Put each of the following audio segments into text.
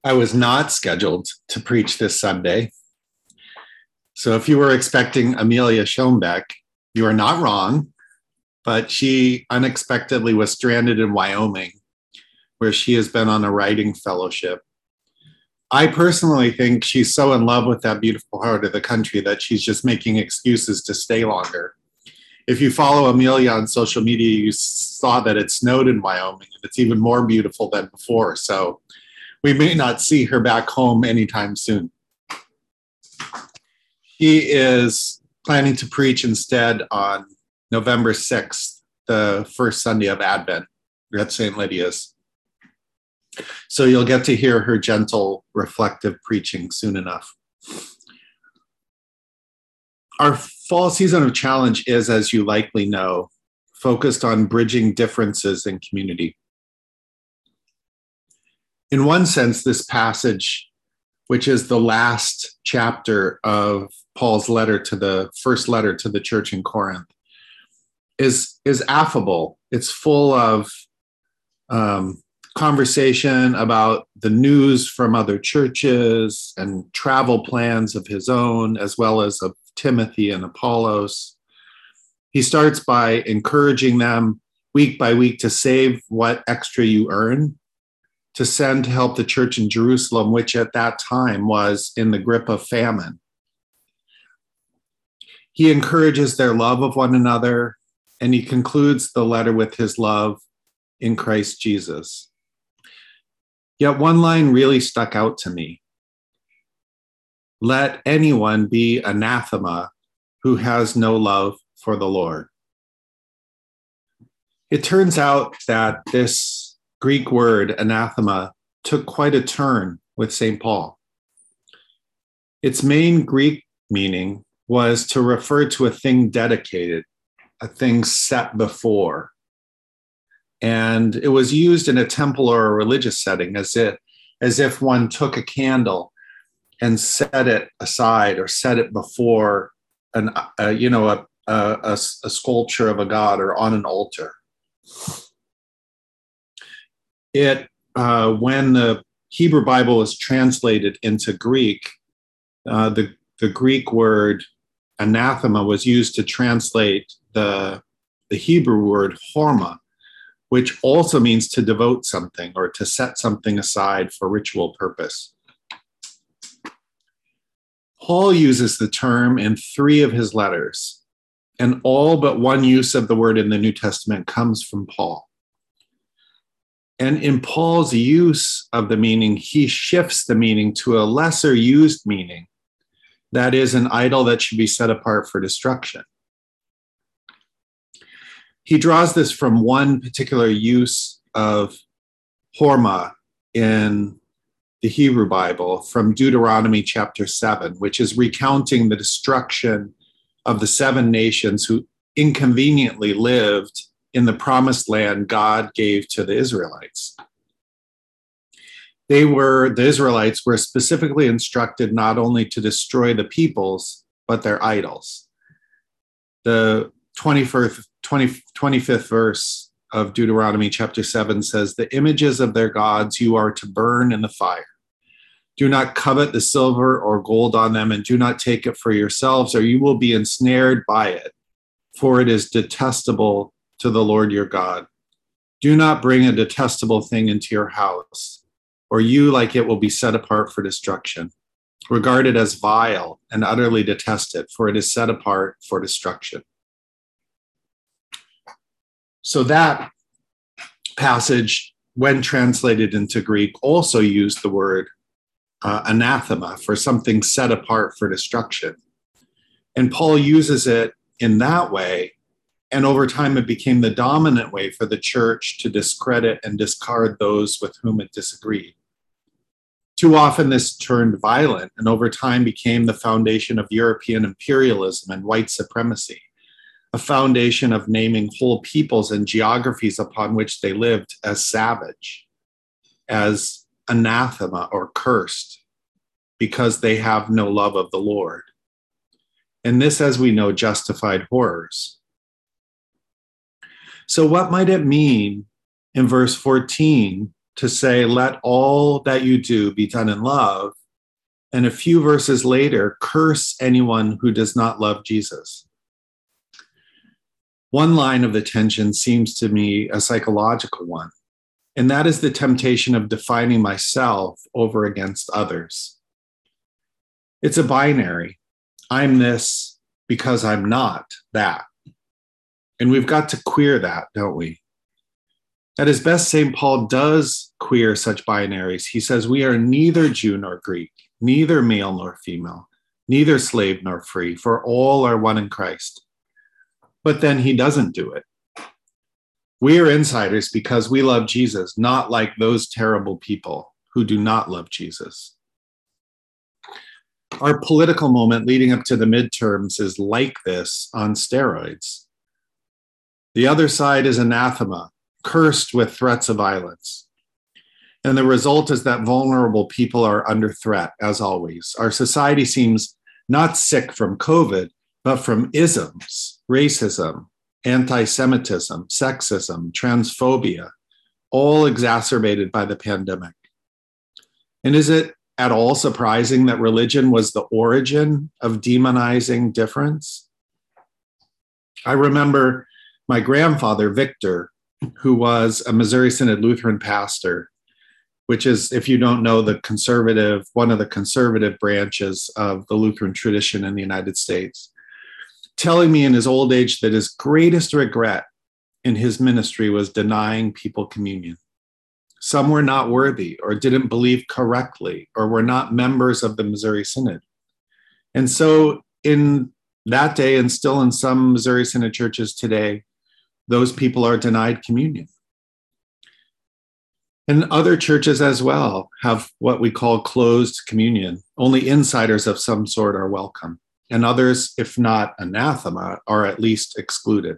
I was not scheduled to preach this Sunday. So if you were expecting Amelia Schoenbeck, you are not wrong, but she unexpectedly was stranded in Wyoming, where she has been on a writing fellowship. I personally think she's so in love with that beautiful part of the country that she's just making excuses to stay longer. If you follow Amelia on social media, you saw that it snowed in Wyoming and it's even more beautiful than before. So we may not see her back home anytime soon. He is planning to preach instead on November 6th, the first Sunday of Advent at St. Lydia's. So you'll get to hear her gentle, reflective preaching soon enough. Our fall season of challenge is, as you likely know, focused on bridging differences in community. In one sense, this passage, which is the last chapter of Paul's letter to the first letter to the church in Corinth, is affable. It's full of conversation about the news from other churches and travel plans of his own, as well as of Timothy and Apollos. He starts by encouraging them week by week to save what extra you earn, to send to help the church in Jerusalem, which at that time was in the grip of famine. He encourages their love of one another, and he concludes the letter with his love in Christ Jesus. Yet one line really stuck out to me. Let anyone be anathema who has no love for the Lord. It turns out that this Greek word, anathema, took quite a turn with St. Paul. Its main Greek meaning was to refer to a thing dedicated, a thing set before. And it was used in a temple or a religious setting as if one took a candle and set it aside or set it before a sculpture of a god or on an altar. When the Hebrew Bible was translated into Greek, the Greek word anathema was used to translate the Hebrew word horma, which also means to devote something or to set something aside for ritual purpose. Paul uses the term in 3 of his letters, and all but one use of the word in the New Testament comes from Paul. And in Paul's use of the meaning, he shifts the meaning to a lesser used meaning, that is, an idol that should be set apart for destruction. He draws this from one particular use of horma in the Hebrew Bible from Deuteronomy chapter 7, which is recounting the destruction of the 7 nations who inconveniently lived in the promised land God gave to the Israelites. The Israelites were specifically instructed not only to destroy the peoples, but their idols. The 25th verse of Deuteronomy chapter 7 says, "The images of their gods you are to burn in the fire. Do not covet the silver or gold on them, and do not take it for yourselves, or you will be ensnared by it, for it is detestable to the Lord your God. Do not bring a detestable thing into your house, or you, like it, will be set apart for destruction. Regard it as vile and utterly detest it, for it is set apart for destruction." So that passage, when translated into Greek, also used the word anathema for something set apart for destruction. And Paul uses it in that way, and over time it became the dominant way for the church to discredit and discard those with whom it disagreed. Too often this turned violent, and over time became the foundation of European imperialism and white supremacy, a foundation of naming whole peoples and geographies upon which they lived as savage, as anathema or cursed, because they have no love of the Lord. And this, as we know, justified horrors. So what might it mean in verse 14 to say, let all that you do be done in love, and a few verses later, curse anyone who does not love Jesus. One line of the tension seems to me a psychological one, and that is the temptation of defining myself over against others. It's a binary. I'm this because I'm not that. And we've got to queer that, don't we? At his best, St. Paul does queer such binaries. He says, we are neither Jew nor Greek, neither male nor female, neither slave nor free, for all are one in Christ. But then he doesn't do it. We are insiders because we love Jesus, not like those terrible people who do not love Jesus. Our political moment leading up to the midterms is like this on steroids. The other side is anathema, cursed with threats of violence. And the result is that vulnerable people are under threat, as always. Our society seems not sick from COVID, but from isms, racism, anti-Semitism, sexism, transphobia, all exacerbated by the pandemic. And is it at all surprising that religion was the origin of demonizing difference? I remember my grandfather, Victor, who was a Missouri Synod Lutheran pastor, which is, if you don't know, one of the conservative branches of the Lutheran tradition in the United States, telling me in his old age that his greatest regret in his ministry was denying people communion. Some were not worthy or didn't believe correctly or were not members of the Missouri Synod. And so in that day, and still in some Missouri Synod churches today, those people are denied communion. And other churches as well have what we call closed communion. Only insiders of some sort are welcome. And others, if not anathema, are at least excluded.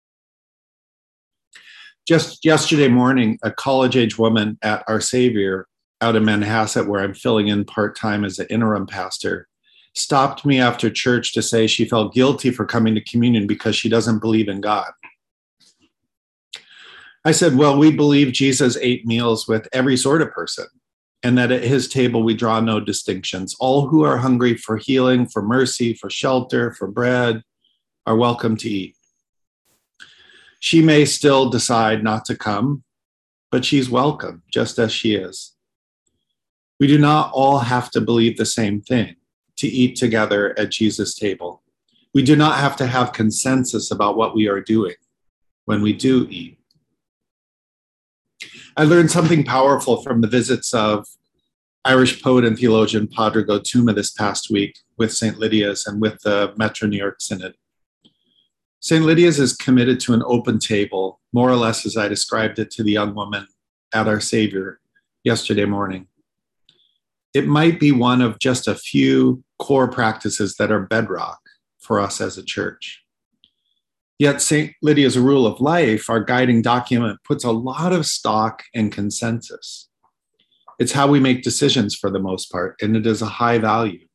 Just yesterday morning, a college-age woman at Our Savior out in Manhasset, where I'm filling in part-time as an interim pastor, stopped me after church to say she felt guilty for coming to communion because she doesn't believe in God. I said, well, we believe Jesus ate meals with every sort of person, and that at his table we draw no distinctions. All who are hungry for healing, for mercy, for shelter, for bread are welcome to eat. She may still decide not to come, but she's welcome, just as she is. We do not all have to believe the same thing to eat together at Jesus' table. We do not have to have consensus about what we are doing when we do eat. I learned something powerful from the visits of Irish poet and theologian Pádraig Ó Tuama this past week with St. Lydia's and with the Metro New York Synod. St. Lydia's is committed to an open table, more or less as I described it to the young woman at Our Savior yesterday morning. It might be one of just a few core practices that are bedrock for us as a church. Yet St. Lydia's Rule of Life, our guiding document, puts a lot of stock in consensus. It's how we make decisions for the most part, and it is a high value.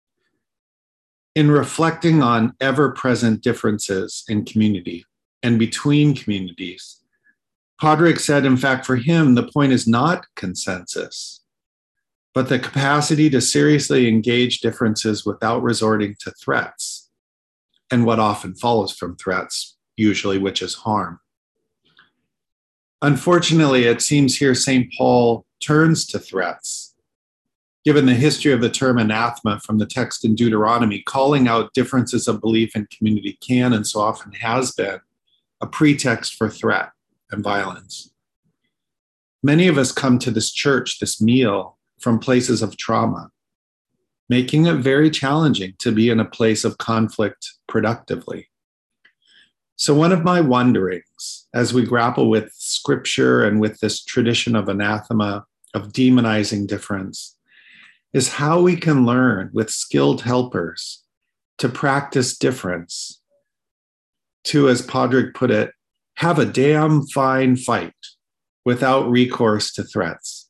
In reflecting on ever-present differences in community and between communities, Pádraig said, in fact, for him, the point is not consensus, but the capacity to seriously engage differences without resorting to threats, and what often follows from threats, usually, which is harm. Unfortunately, it seems here St. Paul turns to threats. Given the history of the term anathema from the text in Deuteronomy, calling out differences of belief in community can, and so often has been, a pretext for threat and violence. Many of us come to this church, this meal, from places of trauma, making it very challenging to be in a place of conflict productively. So one of my wonderings, as we grapple with scripture and with this tradition of anathema, of demonizing difference, is how we can learn with skilled helpers to practice difference, to, as Pádraig put it, have a damn fine fight without recourse to threats.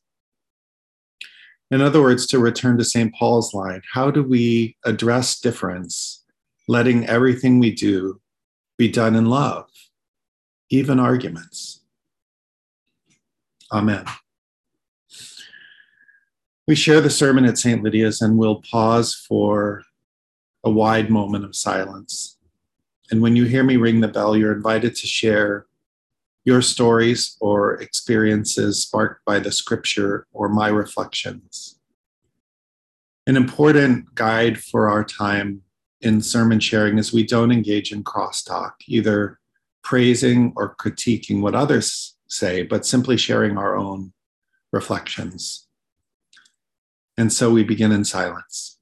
In other words, to return to St. Paul's line, how do we address difference, letting everything we do be done in love, even arguments? Amen. We share the sermon at St. Lydia's and we'll pause for a wide moment of silence. And when you hear me ring the bell, you're invited to share your stories or experiences sparked by the scripture or my reflections. An important guide for our time in sermon sharing is we don't engage in crosstalk, either praising or critiquing what others say, but simply sharing our own reflections. And so we begin in silence.